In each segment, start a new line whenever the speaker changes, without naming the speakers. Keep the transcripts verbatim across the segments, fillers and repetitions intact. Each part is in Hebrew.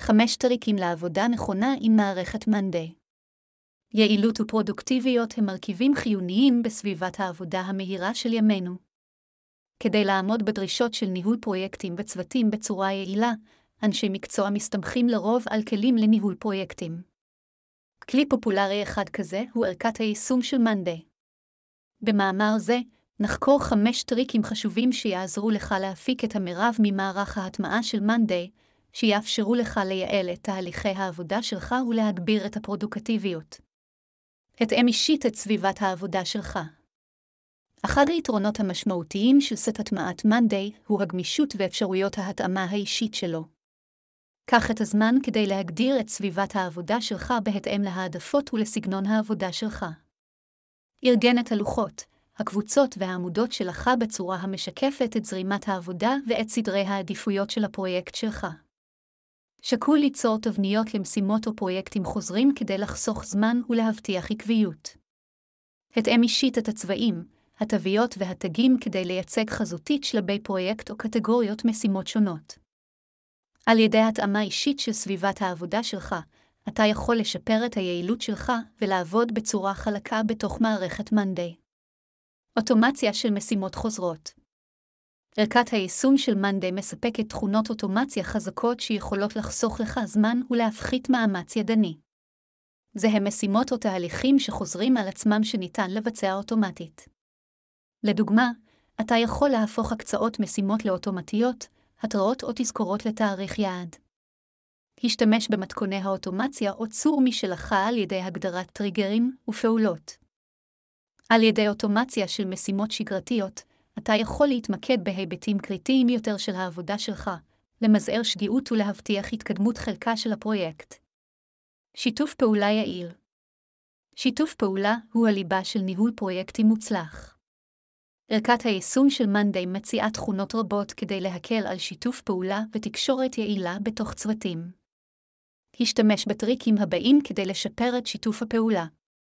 חמש טריקים לעבודה נכונה עם מערכת מאנדיי. יעילות ופרודוקטיביות הם מרכיבים חיוניים בסביבת העבודה המהירה של ימינו. כדי לעמוד בדרישות של ניהול פרויקטים וצוותים בצורה יעילה, אנשי מקצוע מסתמכים לרוב על כלים לניהול פרויקטים. כלי פופולרי אחד כזה הוא ערכת היישום של מאנדיי. במאמר זה, נחקור חמש טריקים חשובים שיעזרו לך להפיק את המרב ממערך ההטמעה של מאנדיי, שיאפשרו לך לייעל את תהליכי העבודה שלך ולהגביר את הפרודוקטיביות. התאם אישית את סביבת העבודה שלך. אחד היתרונות המשמעותיים של סט הטמעת מאנדיי הוא הגמישות ואפשרויות ההתאמה האישית שלו. קח את הזמן כדי להגדיר את סביבת העבודה שלך בהתאם להעדפות ולסגנון העבודה שלך. ארגן את הלוחות, הקבוצות והעמודות שלך בצורה המשקפת את זרימת העבודה ואת סדרי העדיפויות של הפרויקט שלך. שקול ליצור תבניות למשימות או פרויקטים חוזרים כדי לחסוך זמן ולהבטיח עקביות. התאם אישית את הצבעים, התוויות והתגים כדי לייצג חזותית שלבי פרויקט או קטגוריות משימות שונות. על ידי התאמה אישית של סביבת העבודה שלך, אתה יכול לשפר את היעילות שלך ולעבוד בצורה חלקה בתוך מערכת מאנדיי. אוטומציה של משימות חוזרות. ערכת היישום של מאנדיי מספקת תכונות אוטומציה חזקות שיכולות לחסוך לך זמן ולהפחית מאמץ ידני. זה הם משימות או תהליכים שחוזרים על עצמם שניתן לבצע אוטומטית. לדוגמה, אתה יכול להפוך הקצאות משימות לאוטומטיות, התראות או תזכורות לתאריך יעד. השתמש במתכוני האוטומציה או צור משלך על ידי הגדרת טריגרים ופעולות. על ידי אוטומציה של משימות שגרתיות, אתה יכול להתמקד בהיבטים קריטיים יותר של העבודה שלך, למזער שגיאות ולהבטיח התקדמות חלקה של הפרויקט. שיתוף פעולה יעיל. שיתוף פעולה הוא הליבה של ניהול פרויקטים מוצלח. ערכת היישום של מאנדיי מציעה תכונות רבות כדי להקל על שיתוף פעולה ותקשורת יעילה בתוך צוותים. השתמש בטריקים הבאים כדי לשפר את שיתוף הפעולה.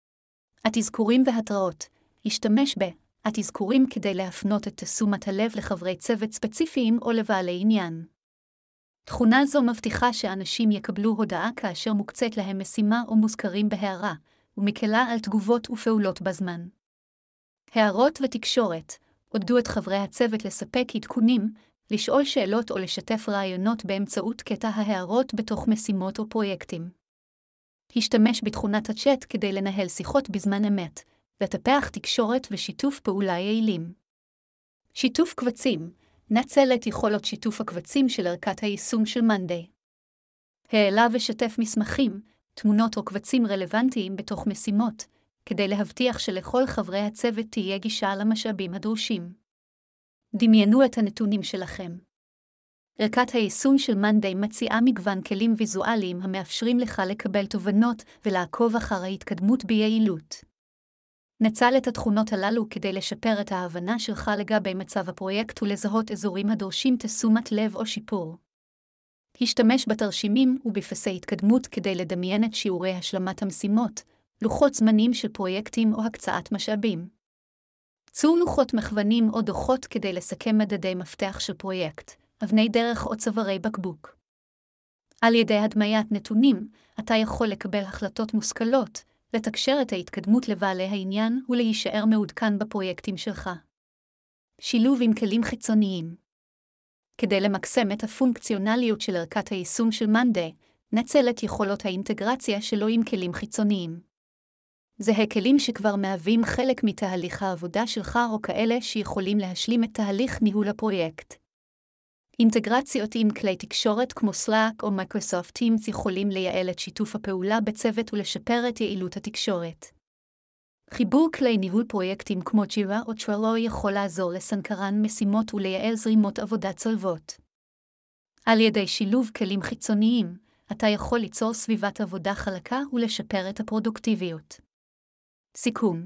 התזכורים והתראות. השתמש ב התזכורים כדי להפנות את תשומת הלב לחברי צוות ספציפיים או לבעלי עניין. תכונה זו מבטיחה שאנשים יקבלו הודעה כאשר מוקצת להם משימה או מוזכרים בהערה, ומקלה על תגובות ופעולות בזמן. הערות ותקשורת. עודדו את חברי הצוות לספק עדכונים, לשאול שאלות או לשתף רעיונות באמצעות קטע ההערות בתוך משימות או פרויקטים. השתמש בתכונת הצ'אט כדי לנהל שיחות בזמן אמת, לטפח תקשורת ושיתוף פעולה יעילים. שיתוף קבצים. נצל את יכולות שיתוף הקבצים של ערכת היישום של מאנדיי. העלה ושתף מסמכים, תמונות או קבצים רלוונטיים בתוך משימות, כדי להבטיח שלכל חברי הצוות תהיה גישה למשאבים הדרושים. דמיינו את הנתונים שלכם. ערכת היישום של מאנדיי מציעה מגוון כלים ויזואליים המאפשרים לך לקבל תובנות ולעקוב אחר ההתקדמות ביעילות. נצל את התכונות הללו כדי לשפר את ההבנה שלך לגבי מצב הפרויקט ולזהות אזורים הדורשים תשומת לב או שיפור. השתמש בתרשימים ובפסי התקדמות כדי לדמיין את שיעורי השלמת המשימות, לוחות זמנים של פרויקטים או הקצאת משאבים. צור לוחות מכוונים או דוחות כדי לסכם מדדי מפתח של פרויקט, אבני דרך או צווארי בקבוק. על ידי הדמיית נתונים, אתה יכול לקבל החלטות מושכלות, לתקשר את ההתקדמות לבעלי העניין ולהישאר מעודכן בפרויקטים שלך. שילוב עם כלים חיצוניים. כדי למקסם את הפונקציונליות של ערכת היישום של מאנדיי, נצל את יכולות האינטגרציה שלו עם כלים חיצוניים. זה הכלים שכבר מהווים חלק מתהליך העבודה שלך או כאלה שיכולים להשלים את תהליך ניהול הפרויקט. אינטגרציות עם כלי תקשורת כמו Slack או Microsoft Teams יכולים לייעל את שיתוף הפעולה בצוות ולשפר את יעילות התקשורת. חיבור כלי ניהול פרויקטים כמו Jira או Trello יכול לעזור לסנכרן משימות ולייעל זרימות עבודה צולבות. על ידי שילוב כלים חיצוניים, אתה יכול ליצור סביבת עבודה חלקה ולשפר את הפרודוקטיביות. סיכום.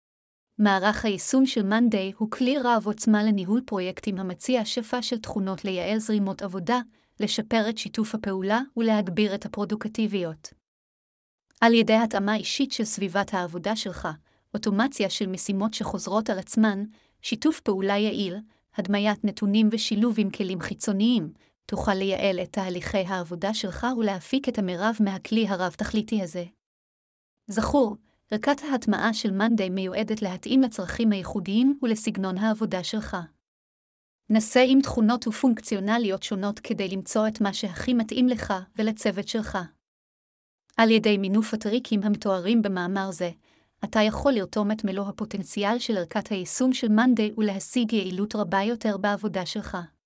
מערך היישום של מאנדיי הוא כלי רב עוצמה לניהול פרויקטים המציע שפע של תכונות לייעל זרימות עבודה, לשפר את שיתוף הפעולה ולהגביר את הפרודוקטיביות. על ידי התאמה אישית של סביבת העבודה שלך, אוטומציה של משימות שחוזרות על עצמן, שיתוף פעולה יעיל, הדמיית נתונים ושילוב עם כלים חיצוניים, תוכל לייעל את תהליכי העבודה שלך ולהפיק את המרב מהכלי הרב-תכליתי הזה. זכור, ערכת ההטמעה של מאנדיי מיועדת להתאים לצרכים הייחודיים ולסגנון העבודה שלך. נסה עם תכונות ופונקציונליות שונות כדי למצוא את מה שהכי מתאים לך ולצוות שלך. על ידי מינוף הטריקים המתוארים במאמר זה, אתה יכול לרתום את מלוא הפוטנציאל של ערכת היישום של מאנדיי ולהשיג יעילות רבה יותר בעבודה שלך.